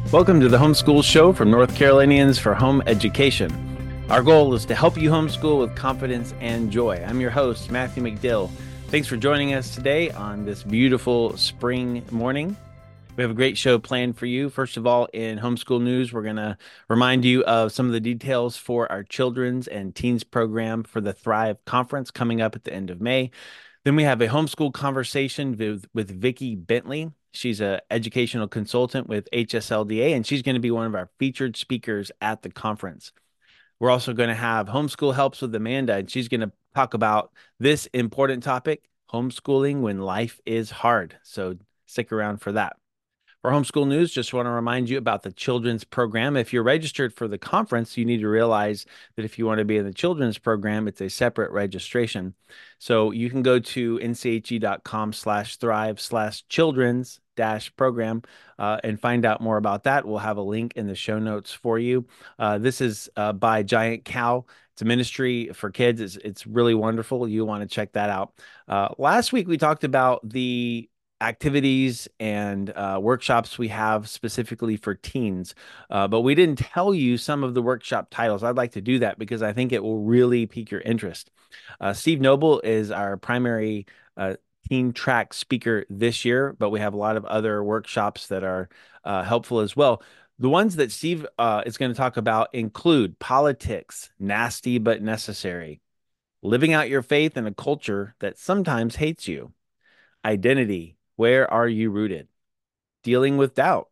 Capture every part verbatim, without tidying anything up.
Welcome to the Homeschool Show from North Carolinians for Home Education. Our goal is to help you homeschool with confidence and joy. I'm your host, Matthew McDill. Thanks for joining us today on this beautiful spring morning. We have a great show planned for you. First of all, in homeschool news, we're going to remind you of some of the details for our children's and teens program for the Thrive Conference coming up at the end of May. Then we have a homeschool conversation with, with Vicki Bentley. She's an educational consultant with H S L D A, and she's going to be one of our featured speakers at the conference. We're also going to have Homeschool Helps with Amanda, and she's going to talk about this important topic, homeschooling when life is hard. So stick around for that. For homeschool news, just want to remind you about the children's program. If you're registered for the conference, you need to realize that if you want to be in the children's program, it's a separate registration. So you can go to nche.com slash thrive slash children's dash program uh, and find out more about that. We'll have a link in the show notes for you. Uh, this is uh, by Giant Cow. It's a ministry for kids. It's, it's really wonderful. You want to check that out. Uh, last week, we talked about the activities and uh, workshops we have specifically for teens. Uh, but we didn't tell you some of the workshop titles. I'd like to do that because I think it will really pique your interest. Uh, Steve Noble is our primary uh, teen track speaker this year, but we have a lot of other workshops that are uh, helpful as well. The ones that Steve uh, is going to talk about include politics, nasty but necessary, living out your faith in a culture that sometimes hates you, identity, where are you rooted? Dealing with doubt.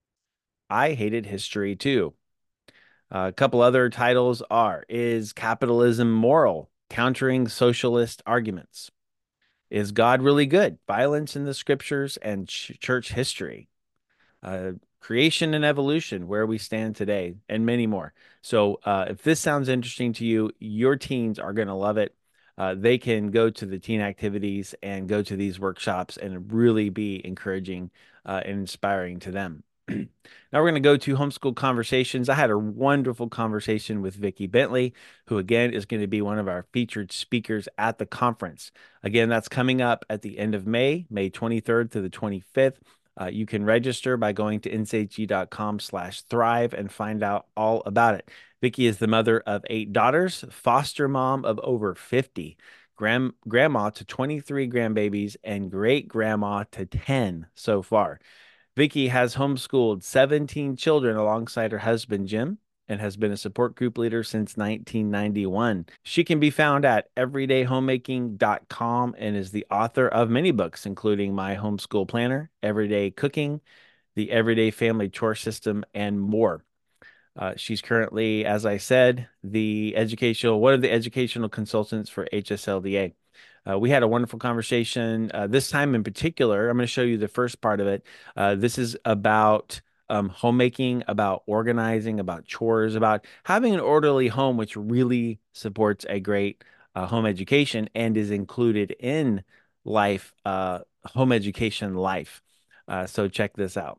I hated history too. Uh, a couple other titles are, is capitalism moral? Countering socialist arguments. Is God really good? Violence in the scriptures and ch- church history. Uh, creation and evolution, where we stand today, and many more. So uh, if this sounds interesting to you, your teens are going to love it. Uh, they can go to the teen activities and go to these workshops and really be encouraging uh, and inspiring to them. Now we're going to go to homeschool conversations. I had a wonderful conversation with Vicki Bentley, who again is going to be one of our featured speakers at the conference. Again, that's coming up at the end of May, May twenty-third to the twenty-fifth. Uh, you can register by going to nche.com slash thrive and find out all about it. Vicki is the mother of eight daughters, foster mom of over fifty, grand, grandma to twenty-three grandbabies, and great grandma to ten so far. Vicki has homeschooled seventeen children alongside her husband, Jim, and has been a support group leader since nineteen ninety-one. She can be found at everyday homemaking dot com and is the author of many books, including My Homeschool Planner, Everyday Cooking, The Everyday Family Chore System, and more. Uh, she's currently, as I said, the educational one of the educational consultants for H S L D A. Uh, we had a wonderful conversation. Uh, this time in particular, I'm going to show you the first part of it. Uh, this is about um, homemaking, about organizing, about chores, about having an orderly home, which really supports a great uh, home education and is included in life, uh, home education life. Uh, so check this out.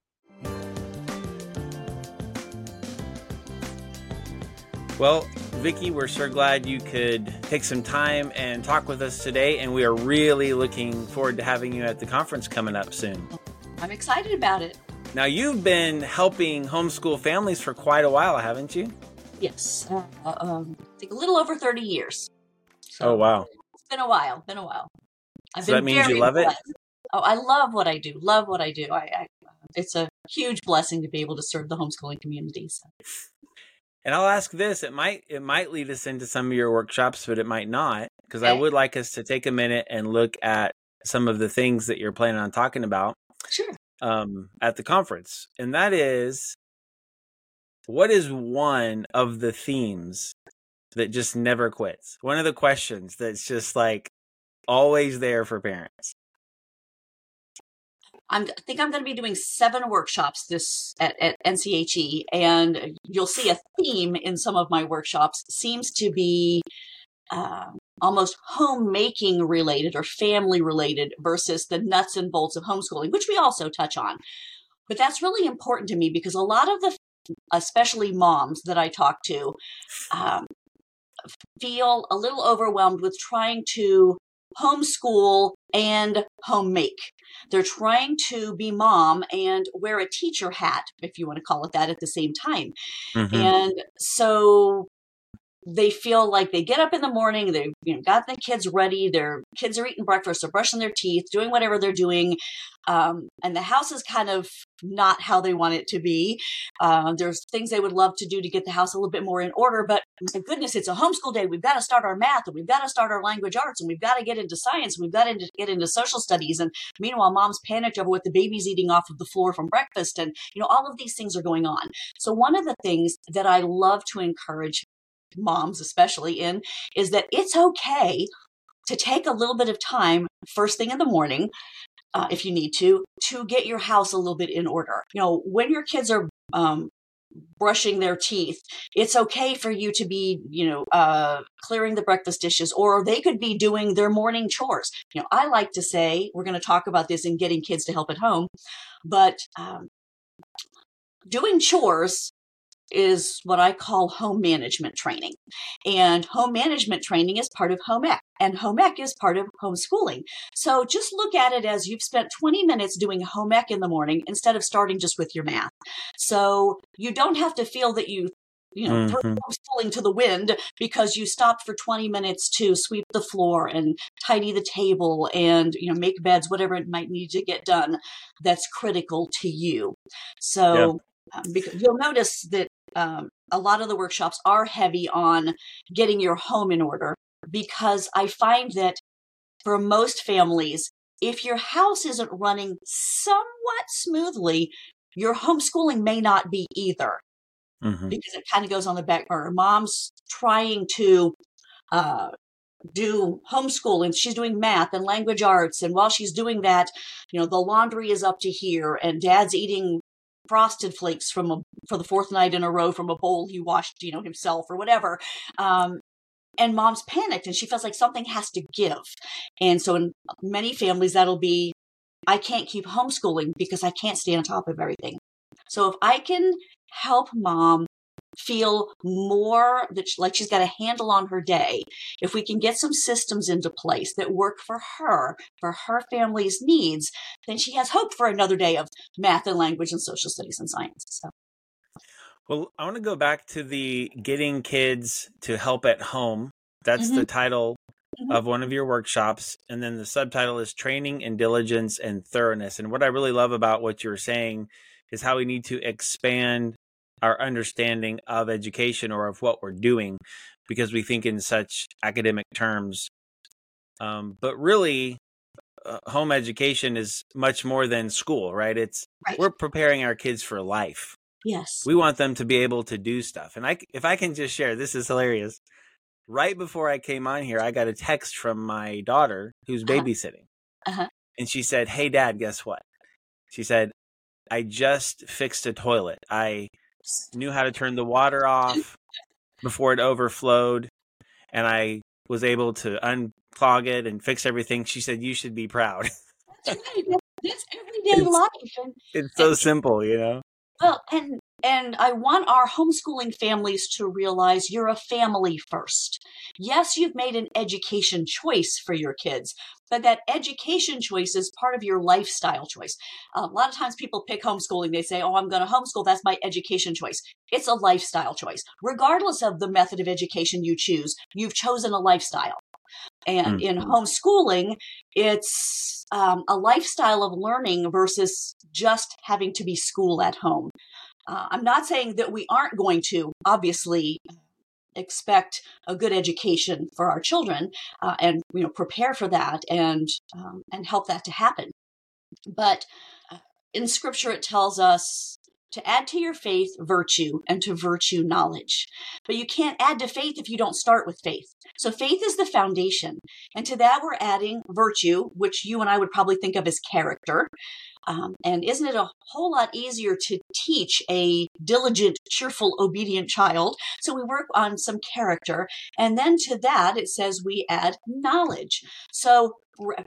Well, Vicki, we're so glad you could take some time and talk with us today, and we are really looking forward to having you at the conference coming up soon. I'm excited about it. Now, you've been helping homeschool families for quite a while, haven't you? Yes, uh, um, I think a little over thirty years. So oh, wow. It's been a while, been a while. I've so been that means very you love blessed. it? Oh, I love what I do, love what I do. I, I It's a huge blessing to be able to serve the homeschooling community. So. And I'll ask this, it might it might lead us into some of your workshops, but it might not, because Okay. I would like us to take a minute and look at some of the things that you're planning on talking about Sure. um, at the conference. And that is, what is one of the themes that just never quits? One of the questions that's just like always there for parents. I'm, I think I'm going to be doing seven workshops this at, at N C H E, and you'll see a theme in some of my workshops seems to be um, almost homemaking related or family related versus the nuts and bolts of homeschooling, which we also touch on. But that's really important to me because a lot of the, especially moms that I talk to, um, feel a little overwhelmed with trying to homeschool and home make. They're trying to be mom and wear a teacher hat, if you want to call it that, at the same time. Mm-hmm. And so they feel like they get up in the morning, they've you know, got the kids ready, their kids are eating breakfast, they're brushing their teeth, doing whatever they're doing. Um, and the house is kind of not how they want it to be. Uh, there's things they would love to do to get the house a little bit more in order, but my goodness, it's a homeschool day. We've got to start our math, and we've got to start our language arts, and we've got to get into science, and we've got to get into social studies. And meanwhile, mom's panicked over what the baby's eating off of the floor from breakfast. And, you know, all of these things are going on. So one of the things that I love to encourage moms especially in is that it's okay to take a little bit of time first thing in the morning, uh, if you need to, to get your house a little bit in order. You know, when your kids are um, brushing their teeth, it's okay for you to be, you know, uh, clearing the breakfast dishes, or they could be doing their morning chores. You know, I like to say, we're going to talk about this in getting kids to help at home, but um, doing chores is what I call home management training. And home management training is part of home ec, and home ec is part of homeschooling. So just look at it as you've spent twenty minutes doing home ec in the morning instead of starting just with your math. So you don't have to feel that you you know, throw Mm-hmm. homeschooling to the wind because you stopped for twenty minutes to sweep the floor and tidy the table and, you know, make beds, whatever it might need to get done that's critical to you. So um, because you'll notice that um, a lot of the workshops are heavy on getting your home in order, because I find that for most families, if your house isn't running somewhat smoothly, your homeschooling may not be either, Mm-hmm. because it kind of goes on the back burner. Mom's trying to uh, do homeschooling. She's doing math and language arts. And while she's doing that, you know, the laundry is up to here, and dad's eating frosted flakes from a, for the fourth night in a row from a bowl he washed, you know, himself or whatever. Um, and mom's panicked and she feels like something has to give. And so in many families, that'll be, I can't keep homeschooling because I can't stay on top of everything. So if I can help mom feel more that she, like she's got a handle on her day, if we can get some systems into place that work for her, for her family's needs, then she has hope for another day of math and language and social studies and science. So. Well, I want to go back to the getting kids to help at home. That's Mm-hmm. the title Mm-hmm. of one of your workshops. And then the subtitle is Training in Diligence and Thoroughness. And what I really love about what you're saying is how we need to expand our understanding of education or of what we're doing, because we think in such academic terms. Um, but really, uh, home education is much more than school, right? It's Right. We're preparing our kids for life. Yes. We want them to be able to do stuff. And I, if I can just share, this is hilarious. Right before I came on here, I got a text from my daughter who's Uh-huh. babysitting. Uh-huh. And she said, "Hey, Dad, guess what?" She said, "I just fixed a toilet. I knew how to turn the water off before it overflowed, and I was able to unclog it and fix everything." She said, "You should be proud." That's right. That's everyday It's- life. And, It's so and simple, you know? well, and and I want our homeschooling families to realize you're a family first. Yes, you've made an education choice for your kids, but that education choice is part of your lifestyle choice. A lot of times people pick homeschooling. They say, "Oh, I'm going to homeschool. That's my education choice." It's a lifestyle choice. Regardless of the method of education you choose, you've chosen a lifestyle. And in homeschooling, it's um, a lifestyle of learning versus just having to be school at home. Uh, I'm not saying that we aren't going to obviously expect a good education for our children uh, and you know prepare for that and um, and help that to happen. But uh, in Scripture, it tells us to add to your faith virtue, and to virtue knowledge. But you can't add to faith if you don't start with faith. So faith is the foundation. And to that, we're adding virtue, which you and I would probably think of as character. Um, and isn't it a whole lot easier to teach a diligent, cheerful, obedient child? So we work on some character. And then to that, it says we add knowledge. So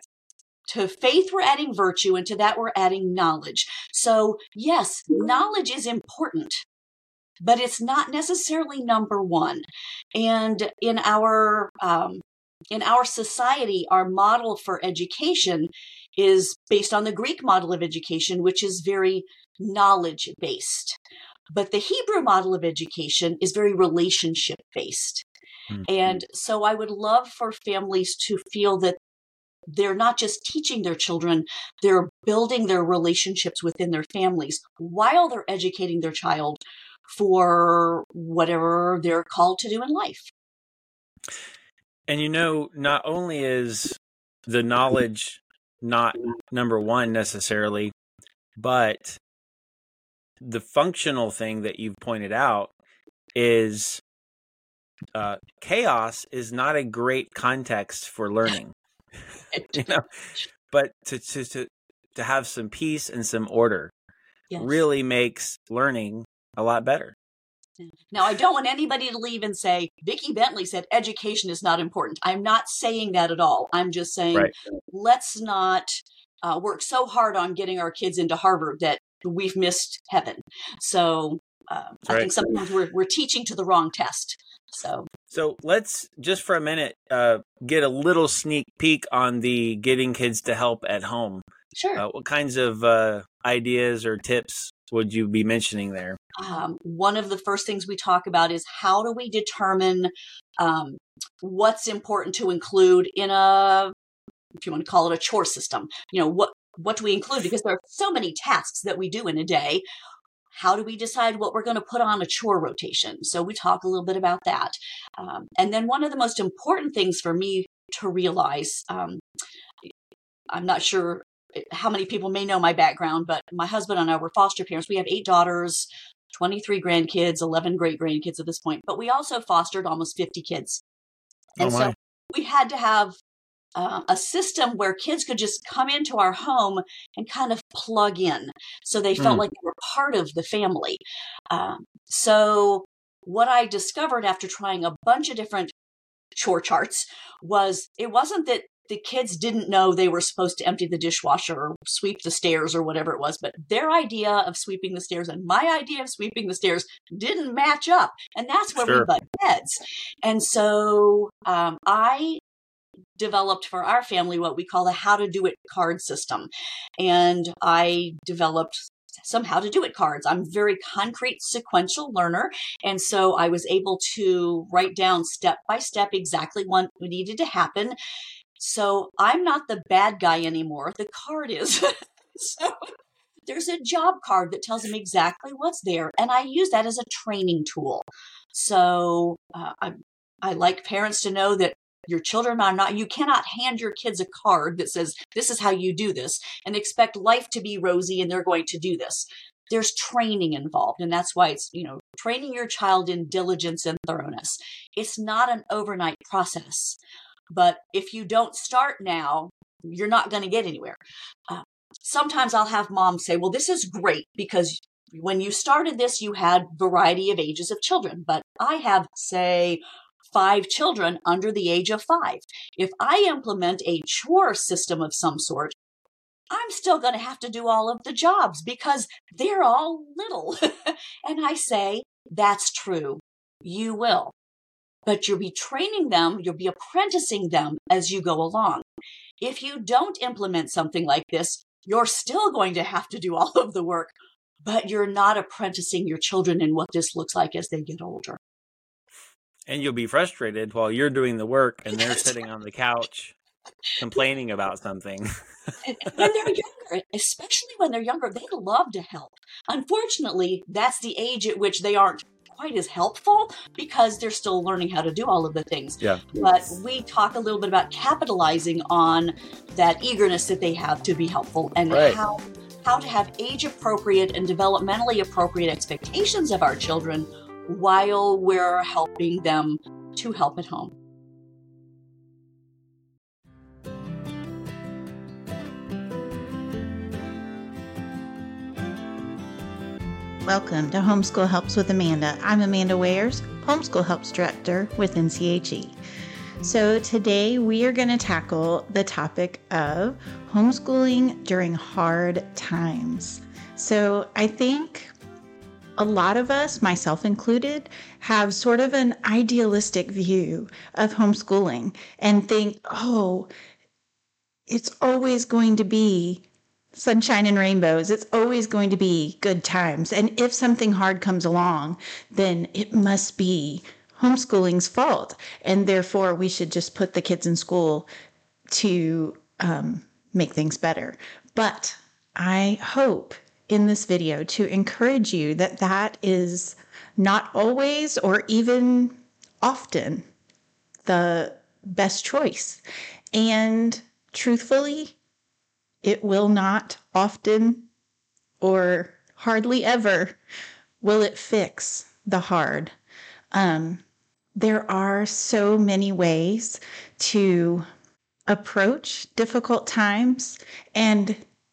to faith, we're adding virtue, and to that, we're adding knowledge. So yes, knowledge is important, but it's not necessarily number one. And in our um, in our society, our model for education is based on the Greek model of education, which is very knowledge-based. But the Hebrew model of education is very relationship-based. Mm-hmm. And so I would love for families to feel that they're not just teaching their children, they're building their relationships within their families while they're educating their child for whatever they're called to do in life. And you know, not only is the knowledge not number one necessarily, but the functional thing that you've pointed out is uh, chaos is not a great context for learning. You know, but to, to to to have some peace and some order yes. really makes learning a lot better. Now, I don't want anybody to leave and say, Vicki Bentley said education is not important. I'm not saying that at all. I'm just saying, right. let's not uh, work so hard on getting our kids into Harvard that we've missed heaven. So uh, I right. think sometimes we're we're teaching to the wrong test. So, so let's just for a minute uh, get a little sneak peek on the getting kids to help at home. Sure. Uh, what kinds of uh, ideas or tips would you be mentioning there? Um, one of the first things we talk about is how do we determine um, what's important to include in a, if you want to call it a chore system. You know, what what do we include? Because there are so many tasks that we do in a day. How do we decide what we're going to put on a chore rotation? So we talk a little bit about that. Um, and then one of the most important things for me to realize, um, I'm not sure how many people may know my background, but my husband and I were foster parents. We have eight daughters, twenty-three grandkids, eleven great grandkids at this point, but we also fostered almost fifty kids. And oh so we had to have Uh, a system where kids could just come into our home and kind of plug in. So they felt mm. like they were part of the family. Um, so what I discovered after trying a bunch of different chore charts was it wasn't that the kids didn't know they were supposed to empty the dishwasher or sweep the stairs or whatever it was, but their idea of sweeping the stairs and my idea of sweeping the stairs didn't match up. And that's where sure. we butt heads. And so um, I developed for our family what we call the how to do it card system. And I developed some how to do it cards. I'm a very concrete sequential learner. And so I was able to write down step by step exactly what needed to happen. So I'm not the bad guy anymore. The card is. So there's a job card that tells them exactly what's there. And I use that as a training tool. So uh, I, I like parents to know that your children are not, you cannot hand your kids a card that says, this is how you do this and expect life to be rosy and they're going to do this. There's training involved. And that's why it's, you know, training your child in diligence and thoroughness. It's not an overnight process. But if you don't start now, you're not going to get anywhere. Uh, sometimes I'll have moms say, well, this is great because when you started this, you had variety of ages of children. But I have, say, five children under the age of five. If I implement a chore system of some sort, I'm still going to have to do all of the jobs because they're all little. And I say, that's true. You will. But you'll be training them, you'll be apprenticing them as you go along. If you don't implement something like this, you're still going to have to do all of the work, but you're not apprenticing your children in what this looks like as they get older. And you'll be frustrated while you're doing the work and they're sitting on the couch complaining about something. And when they're younger, especially when they're younger, they love to help. Unfortunately, that's the age at which they aren't quite as helpful because they're still learning how to do all of the things. Yeah. But we talk a little bit about capitalizing on that eagerness that they have to be helpful and right. how how to have age-appropriate and developmentally appropriate expectations of our children while we're helping them to help at home. Welcome to Homeschool Helps with Amanda. I'm Amanda Wayers, Homeschool Helps Director with N C H E. So today we are going to tackle the topic of homeschooling during hard times. So I think a lot of us, myself included, have sort of an idealistic view of homeschooling and think, oh, it's always going to be sunshine and rainbows. It's always going to be good times. And if something hard comes along, then it must be homeschooling's fault. And therefore, we should just put the kids in school to um, make things better. But I hope in this video to encourage you that that is not always or even often the best choice. And truthfully, it will not often or hardly ever will it fix the hard. Um, there are so many ways to approach difficult times and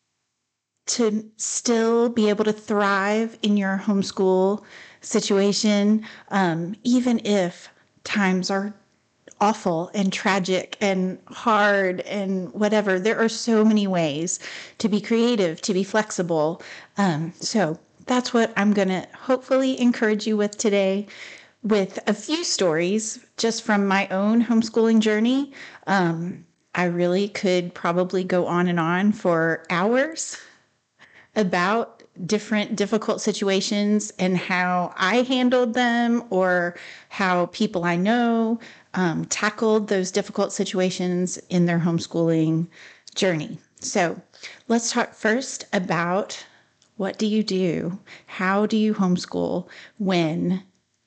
to still be able to thrive in your homeschool situation, um, even if times are awful and tragic and hard and whatever. There are so many ways to be creative, to be flexible. Um, so that's what I'm going to hopefully encourage you with today, with a few stories just from my own homeschooling journey. Um, I really could probably go on and on for hours about different difficult situations and how I handled them, or how people I know um, tackled those difficult situations in their homeschooling journey. So let's talk first about, what do you do? How do you homeschool when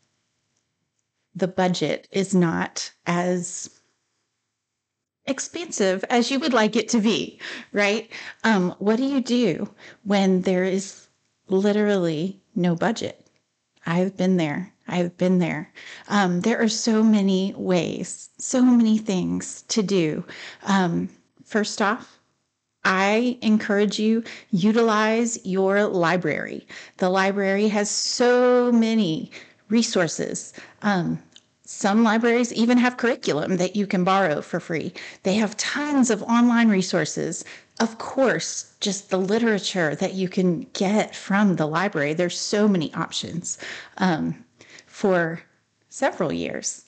the budget is not as expensive as you would like it to be, right? Um, what do you do when there is literally no budget? I've been there. I've been there. Um, there are so many ways, so many things to do. Um, first off, I encourage you, utilize your library. The library has so many resources. Um, Some libraries even have curriculum that you can borrow for free. They have tons of online resources. Of course, just the literature that you can get from the library. There's so many options. Um, for several years,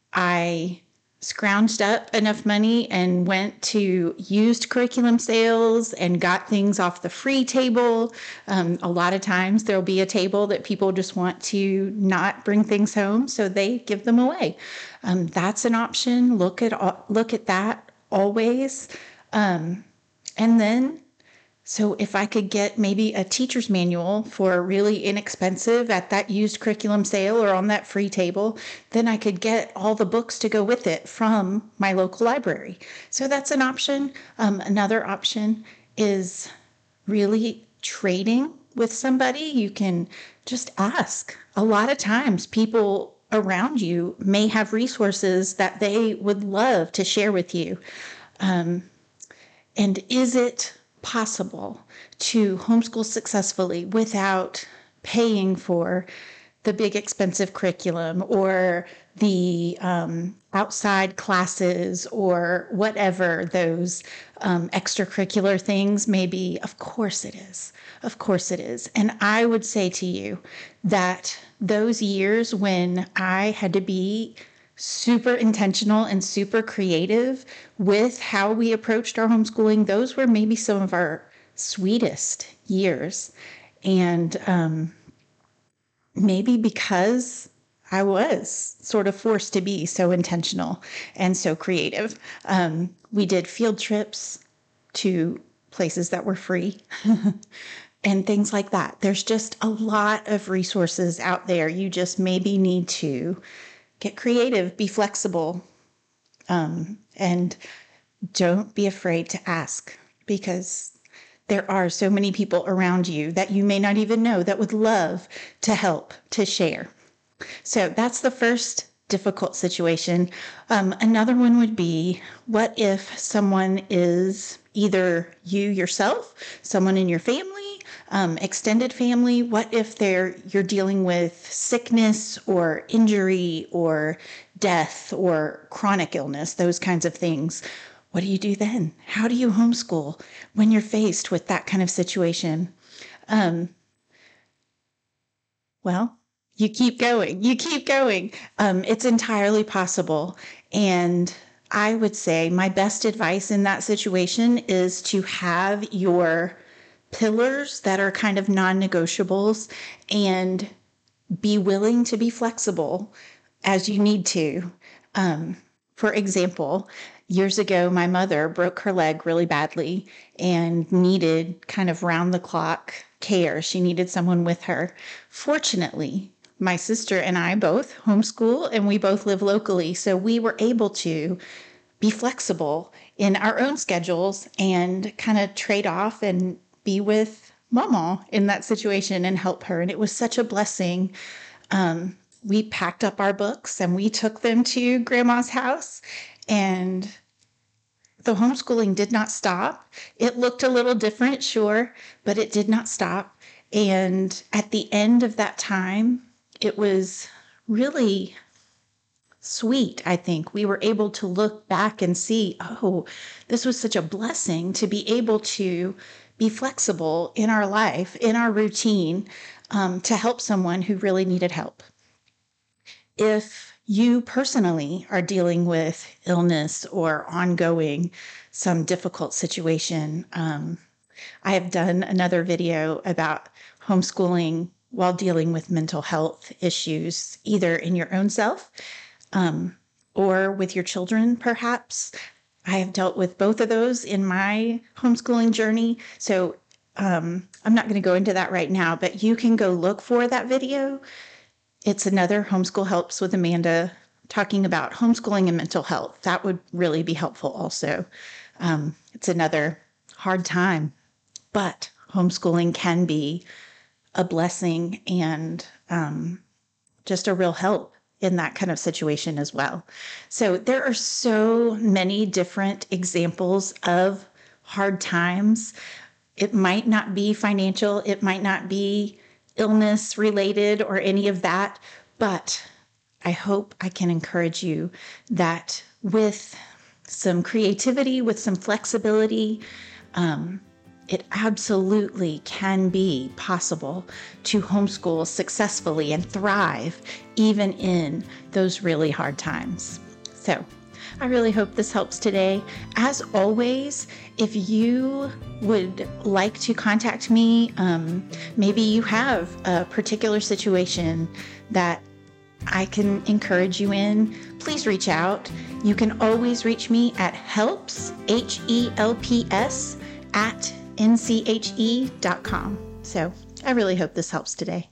I scrounged up enough money and went to used curriculum sales and got things off the free table. Um, a lot of times there'll be a table that people just want to not bring things home, so they give them away. Um, that's an option. Look at look at that always. Um, and then, so if I could get maybe a teacher's manual for really inexpensive at that used curriculum sale or on that free table, then I could get all the books to go with it from my local library. So that's an option. Um, another option is really trading with somebody. You can just ask. A lot of times people around you may have resources that they would love to share with you. Um, and is it possible to homeschool successfully without paying for the big expensive curriculum or the um, outside classes or whatever those um, extracurricular things may be? Of course it is. Of course it is. And I would say to you that those years when I had to be super intentional and super creative with how we approached our homeschooling, those were maybe some of our sweetest years. And um, maybe because I was sort of forced to be so intentional and so creative. Um, we did field trips to places that were free and things like that. There's just a lot of resources out there. You just maybe need to get creative, be flexible, um, and don't be afraid to ask, because there are so many people around you that you may not even know that would love to help, to share. So that's the first difficult situation. Um, another one would be, what if someone is either you yourself, someone in your family, um, extended family? What if they're you're dealing with sickness or injury or death or chronic illness, those kinds of things? What do you do then? How do you homeschool when you're faced with that kind of situation? Um, Well, you keep going. You keep going. Um, it's entirely possible. And I would say my best advice in that situation is to have your pillars that are kind of non-negotiables and be willing to be flexible as you need to. Um, for example, years ago, my mother broke her leg really badly and needed kind of round the clock care. She needed someone with her. Fortunately, my sister and I both homeschool and we both live locally. So we were able to be flexible in our own schedules and kind of trade off and be with Mama in that situation and help her. And it was such a blessing. Um, we packed up our books and we took them to Grandma's house, and the homeschooling did not stop. It looked a little different, sure, but it did not stop. And at the end of that time, it was really sweet, I think. We were able to look back and see, oh, this was such a blessing to be able to be flexible in our life, in our routine, um, to help someone who really needed help. If you personally are dealing with illness or ongoing some difficult situation, um, I have done another video about homeschooling while dealing with mental health issues, either in your own self um, or with your children, perhaps. I have dealt with both of those in my homeschooling journey. So um, I'm not going to go into that right now, but you can go look for that video. It's another Homeschool Helps with Amanda talking about homeschooling and mental health. That would really be helpful also. Um, it's another hard time, but homeschooling can be a blessing and um, just a real help in that kind of situation as well. So there are so many different examples of hard times. It might not be financial, it might not be illness related or any of that, but I hope I can encourage you that with some creativity, with some flexibility, um, it absolutely can be possible to homeschool successfully and thrive even in those really hard times. So I really hope this helps today. As always, if you would like to contact me, um, maybe you have a particular situation that I can encourage you in, please reach out. You can always reach me at helps, H E L P S, at N C H E dot com. So I really hope this helps today.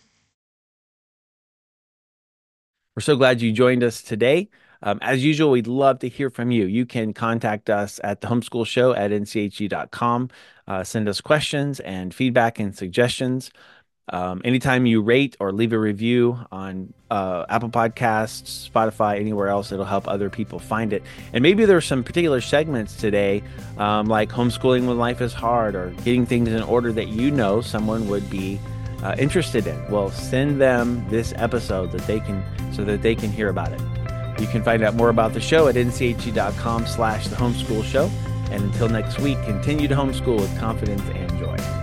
We're so glad you joined us today. Um, as usual, we'd love to hear from you. You can contact us at the homeschool show at N C H E dot com. Uh, send us questions and feedback and suggestions. Um, anytime you rate or leave a review on uh, Apple Podcasts, Spotify, anywhere else, it'll help other people find it. And maybe there's some particular segments today, um, like homeschooling when life is hard or getting things in order that you know someone would be uh, interested in. Well, send them this episode that they can, so that they can hear about it. You can find out more about the show at N C H E dot com slash the homeschool show. And until next week, continue to homeschool with confidence and joy.